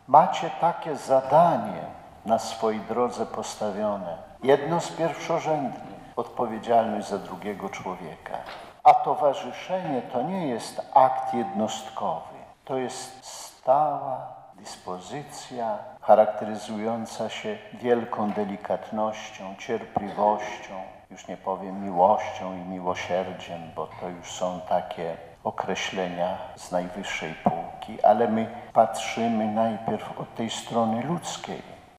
Macie takie zadanie na swojej drodze postawione. Jedno z pierwszorzędnych, odpowiedzialność za drugiego człowieka. A towarzyszenie to nie jest akt jednostkowy. To jest stała dyspozycja charakteryzująca się wielką delikatnością, cierpliwością, już nie powiem miłością i miłosierdziem, bo to już są takie określenia z najwyższej półki, ale my patrzymy najpierw od tej strony ludzkiej.